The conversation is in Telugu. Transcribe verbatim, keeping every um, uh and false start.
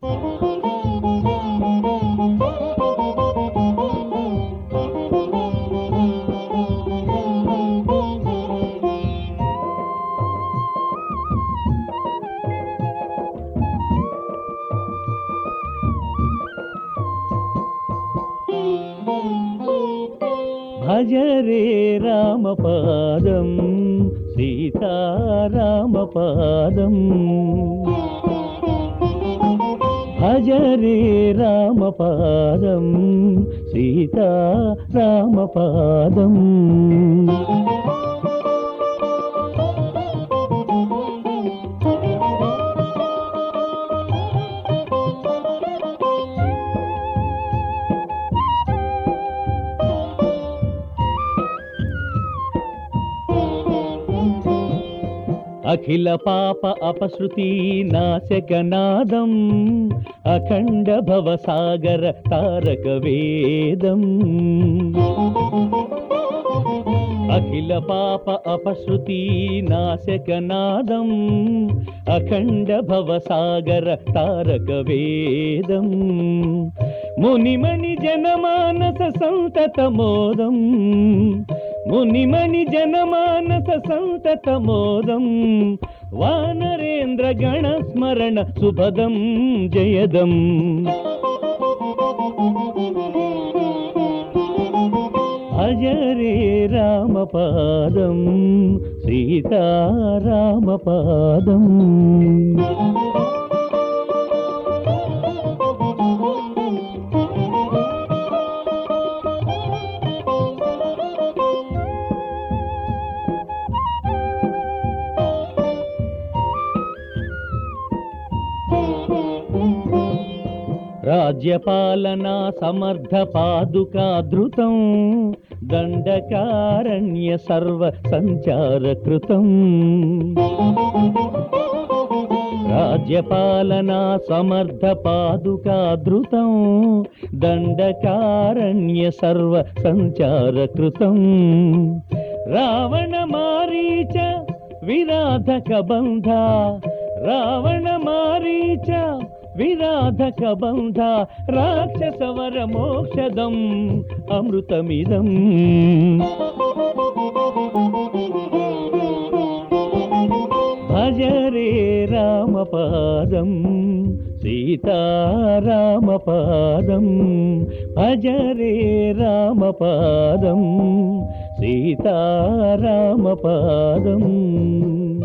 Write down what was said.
భజ రే రామపాదం సీతారామపాదం భజ రే రామపాదం సీతారామపాదం అఖిల పాప అపశృతి నాశకనాదం అఖండ భవసాగర తారక వేదం అఖిల పాప అపశృతి నాశకనాదం అఖండ భవసాగర తారక వేదం మునిమణి జనమానస సంతత మోదం మునిమణి జనమానస సంతత మోదం వానరేంద్ర గణ స్మరణ సుభదం జయదం భజ రే రామపాదం సీతారామపాదం రాజ్యపాలనా సమర్థ పాదుకాధృతం దండకారణ్య సర్వ సంచారకృతం రాజ్యపాలనా సమర్థ పాదుకాధృతం దండకారణ్య సర్వ సంచారకృతం రావణ మారీచ విరాధక బంధ రావణ మారీచ విరాధక బంధ రాక్షసవర మోక్షదం అమృతమిదం భజ రే రామపాదం సీతారామపాదం భజ రే రామపాదం సీతారామపాదం